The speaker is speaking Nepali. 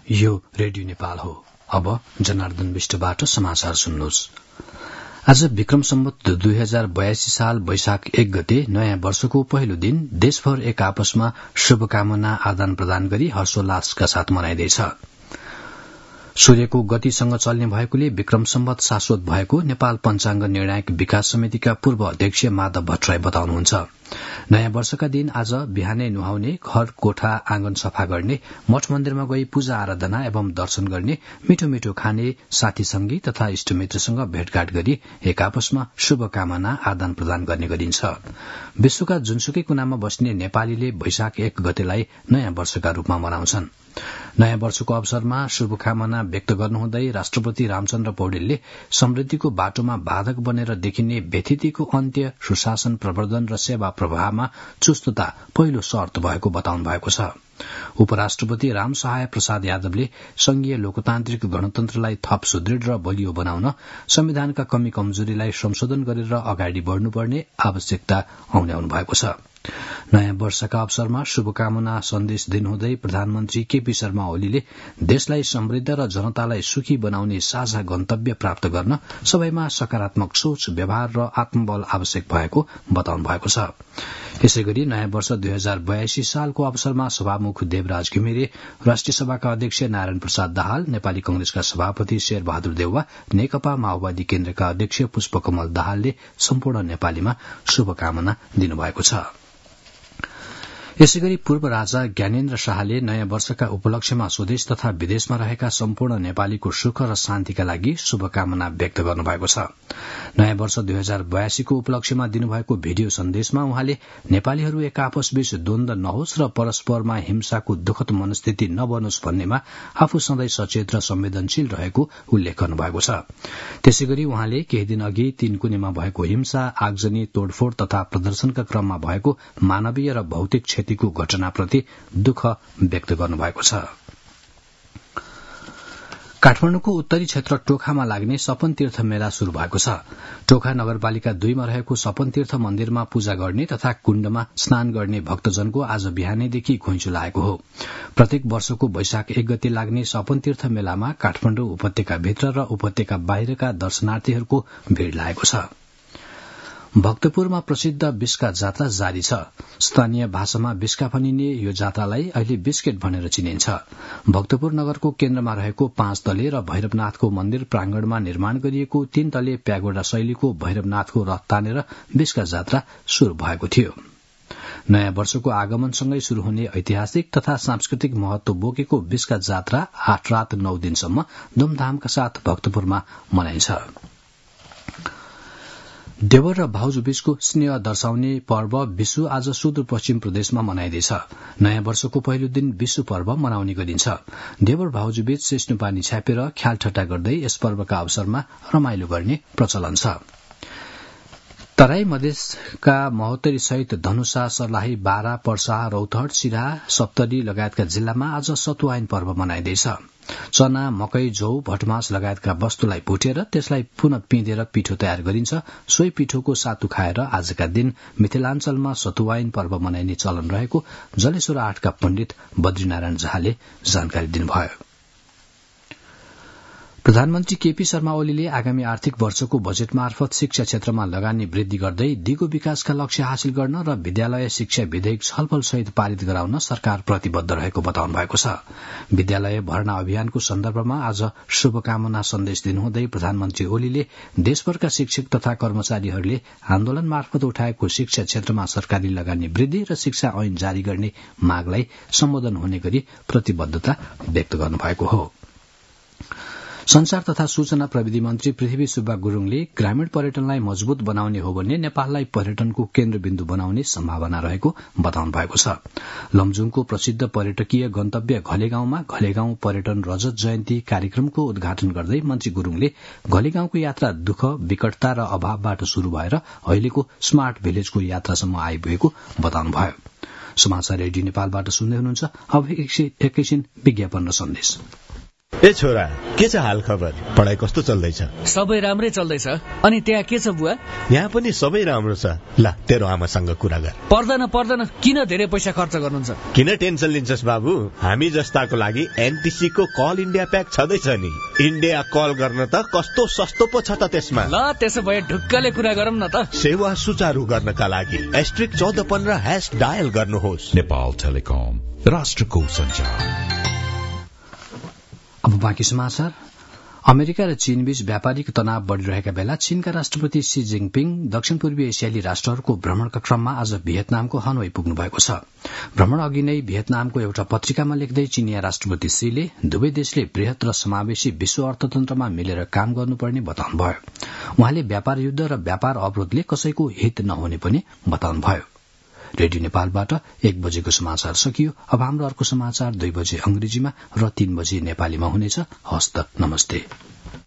यो रेडियो नेपाल हो। अब जनार्दन विष्टबाट समाचार सुन्नुहोस्। आज विक्रम सम्वत 2082 साल वैशाख 1 गते नयाँ वर्षको पहिलो दिन देशभर एक आपसमा शुभकामना आदान प्रदान गरी हर्षोल्लासका साथ मनाइँदैछ। सूर्यको गतिसँग चल्ने भएकोले विक्रम सम्वत शाश्वत भएको नेपाल पञ्चाङ्ग निर्णायक विकास समितिका पूर्व अध्यक्ष माधव भट्टराई बताउनुहुन्छ। नयाँ वर्षका दिन आज बिहानै नुहाउने, घर कोठा आँगन सफा गर्ने, मठ मन्दिरमा गई पूजा आराधना एवं दर्शन गर्ने, मिठो मिठो खाने, साथी संगी तथा इष्टमित्रसँग भेटघाट गरी एक आपसमा शुभकामना आदान प्रदान गर्ने गरिन्छ। विश्वका जुनसुकै कुनामा बस्ने नेपालीले वैशाख 1 गतेलाई नयाँ वर्षका रूपमा मनाउँछन्। नयाँ वर्षको अवसरमा शुभकामना व्यक्त गर्नुहुँदै राष्ट्रपति रामचन्द्र पौडेलले समृद्धिको बाटोमा बाधक बनेर देखिने व्यथितिको अन्त्य, सुशासन प्रवर्धन र सेवा प्रवाहमा चुस्तता पहिलो शर्त भएको बताउनु भएको छ। उपराष्ट्रपति रामसहाय प्रसाद यादवले संघीय लोकतान्त्रिक गणतन्त्रलाई थप सुदृढ़ र बलियो बनाउन संविधानका कमी कमजोरीलाई संशोधन गरेर अगाडि बढ़नुपर्ने आवश्यकता औल्याउनु भएको छ। नयाँ वर्षका अवसरमा शुभकामना सन्देश दिनुहुँदै प्रधानमन्त्री केपी शर्मा ओलीले देशलाई समृद्ध र जनतालाई सुखी बनाउने साझा गन्तव्य प्राप्त गर्न सबैमा सकारात्मक सोच, व्यवहार र आत्मबल आवश्यक भएको बताउनु भएको छ। यसैगरी नयाँ वर्ष 2082 सालको अवसरमा सभामुख देवराज घिमिरे, राष्ट्रिय सभाका अध्यक्ष नारायण प्रसाद दाहाल, नेपाली कंग्रेसका सभापति शेरबहादुर देउवा, नेकपा माओवादी केन्द्रका अध्यक्ष पुष्पकमल दाहालले सम्पूर्ण नेपालीमा शुभकामना दिनुभएको छ। यसैगरी पूर्व राजा ज्ञानेन्द्र शाहले नयाँ वर्षका उपलक्ष्यमा स्वदेश तथा विदेशमा रहेका सम्पूर्ण नेपालीको सुख र शान्तिका लागि शुभकामना व्यक्त गर्नुभएको छ। नयाँ वर्ष 2082 को उपलक्ष्यमा दिनुभएको भिडियो सन्देशमा उहाँले नेपालीहरू एक आपसबीच द्वन्द नहोस् र परस्परमा हिंसाको दुखद मनस्थिति नबनोस् भन्नेमा आफू सधैँ सचेत र संवेदनशील रहेको उल्लेख गर्नुभएको छ। त्यसैगरी उहाँले केही दिन अघि तीनकुनेमा भएको हिंसा, आगजनी, तोडफोड़ तथा प्रदर्शनका क्रममा भएको मानवीय र भौतिक क्षतिको घटनाप्रति दुःख व्यक्त गर्नुभएको छ। काठमाडौँको उत्तरी क्षेत्र टोखामा लाग्ने सपन तीर्थ मेला शुरू भएको छ। टोखा नगरपालिका 2 मा रहेको सपन तीर्थ मन्दिरमा पूजा गर्ने तथा कुण्डमा स्नान गर्ने भक्तजनको आज बिहानैदेखि घुइँचो लागेको हो। प्रत्येक वर्षको वैशाख 1 गते लाग्ने सपन तीर्थ मेलामा काठमाडौँ उपत्यकाभित्र र उपत्यका बाहिरका दर्शनार्थीहरूको भीड़ लागेको छ। भक्तपुरमा प्रसिद्ध बिस्का जात्रा जारी छ। स्थानीय भाषामा बिस्का भनिने यो जात्रालाई अहिले बिस्केट भनेर चिनिन्छ। भक्तपुर नगरको केन्द्रमा रहेको 5 तले र भैरवनाथको मन्दिर प्रांगणमा निर्माण गरिएको 3 तले प्यागोडा शैलीको भैरवनाथको रथ तानेर बिस्का जात्रा शुरू भएको थियो। नयाँ वर्षको आगमनसँगै शुरू हुने ऐतिहासिक तथा सांस्कृतिक महत्व बोकेको बिस्का जात्रा 8 रात 9 दिनसम्म धूमधामका साथ भक्तपुरमा मनाइन्छ। देवर र भाउजू बीचको स्नेह दर्शाउने पर्व विशु आज सुदूरपश्चिम प्रदेशमा मनाइँदैछ। नयाँ वर्षको पहिलो दिन विशु पर्व मनाउने गरिन्छ। देवर भाउजू बीच सिस्नुपानी छ्यापेर ख्यालठट्टा गर्दै यस पर्वका अवसरमा रमाइलो गर्ने प्रचलन छ। तराई मधेसका महोत्तरी सहित धनुषा, सर्लाही, बारा, पर्सा, रौतहट, सिराहा, सप्तरी लगायतका जिल्लामा आज सतुवाइन पर्व मनाइँदैछ। चना, मकै, जौ, भटमास लगायतका वस्तुलाई भुटेर त्यसलाई पुनः पिँधेर पिठो तयार गरिन्छ। सोही पिठोको सातु खाएर आजका दिन मिथिलाञ्चलमा सतुवाइन पर्व मनाइने चलन रहेको जलेश्वर 8 का पण्डित बद्रीनारायण झाले जानकारी दिनुभयो। प्रधानमन्त्री केपी शर्मा ओलीले आगामी आर्थिक वर्षको बजेट मार्फत शिक्षा क्षेत्रमा लगानी वृद्धि गर्दै दिगो विकासका लक्ष्य हासिल गर्न र विद्यालय शिक्षा विधेयक छलफलसहित पारित गराउन सरकार प्रतिबद्ध रहेको बताउनु भएको छ। विद्यालय भर्ना अभियानको सन्दर्भमा आज शुभकामना सन्देश दिनुहुँदै प्रधानमन्त्री ओलीले देशभरका शिक्षक तथा कर्मचारीहरूले आन्दोलन मार्फत उठाएको शिक्षा क्षेत्रमा सरकारी लगानी वृद्धि र शिक्षा ऐन जारी गर्ने मागलाई सम्बोधन हुने गरी प्रतिबद्धता व्यक्त गर्नुभएको हो। संचार तथा सूचना प्रविधि मन्त्री पृथ्वी सुब्बा गुरूङले ग्रामीण पर्यटनलाई मजबूत बनाउने हो भने नेपाललाई पर्यटनको केन्द्रबिन्दु बनाउने सम्भावना रहेको बताउनु भएको छ। लमजुङको प्रसिद्ध पर्यटकीय गन्तव्य घलेगाउँमा घलेगाउँ पर्यटन रजत जयन्ती कार्यक्रमको उद्घाटन गर्दै मन्त्री गुरूङले घलेगाउँको यात्रा दुःख, विकटता र अभावबाट शुरू भएर अहिलेको स्मार्ट भिलेजको यात्रासम्म आइपुगेको बताउनुभयो। समाचार रेडियो नेपालबाट सुन्दै हुनुहुन्छ। अब एकैछिन विज्ञापन र सन्देश। ए छोरा, के छ हाल खबर? पढाइ कस्तो चल्दैछ? सबै राम्रै चल्दैछ। अनि त्यहाँ के छ बुवा? यहाँ पनि सबै राम्रो छ। ल, तेरो आमासँग कुरा गर। पर्दैन, किन धेरै पैसा खर्च गर्नुहुन्छ? किन टेन्सन लिन्छस् बाबु? हामी जस्ताको लागि एनटिसी को कल इन्डिया प्याक छँदैछ नि। इन्डिया कल गर्न त कस्तो सस्तो पो छ त त्यसमा। ल, त्यसो भए ढुक्कले कुरा गरौँ न त। सेवा सुचारू गर्नका लागि *1415# डायल गर्नुहोस्। नेपाल टेलिकम, राष्ट्रको सञ्चार। अब बाँकी समाचार। अमेरिका र चीनबीच व्यापारिक तनाव बढ़िरहेका बेला चीनका राष्ट्रपति शी जिङपिङ दक्षिण पूर्वी एसियाली राष्ट्रहरूको भ्रमणका क्रममा आज भियतनामको हनोई पुग्नु भएको छ। भ्रमण अघि नै भियतनामको एउटा पत्रिकामा लेख्दै चीनिया राष्ट्रपति शीले दुवै देशले वृहत र समावेशी विश्व अर्थतन्त्रमा मिलेर काम गर्नुपर्ने बताउनुभयो। उहाँले व्यापार युद्ध र व्यापार अवरोधले कसैको हित नहुने पनि बताउनुभयो। रेडियो नेपालबाट 1 बजेको समाचार सकियो। अब हाम्रो अर्को समाचार 2 बजे अंग्रेजीमा र 3 बजे नेपालीमा हुनेछ। हस्त नमस्ते।